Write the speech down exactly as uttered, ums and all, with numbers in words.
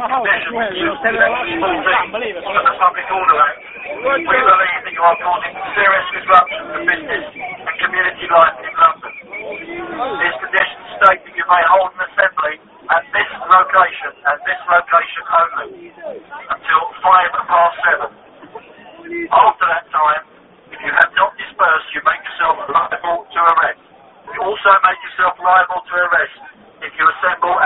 Unbelievable. The Public Order Act. We believe that you are causing serious disruption to business and community life in London. These conditions state that you may hold an assembly at this location and this location only until five past seven. After that time, if you have not dispersed, you make yourself liable to arrest. You also make yourself liable to arrest if you assemble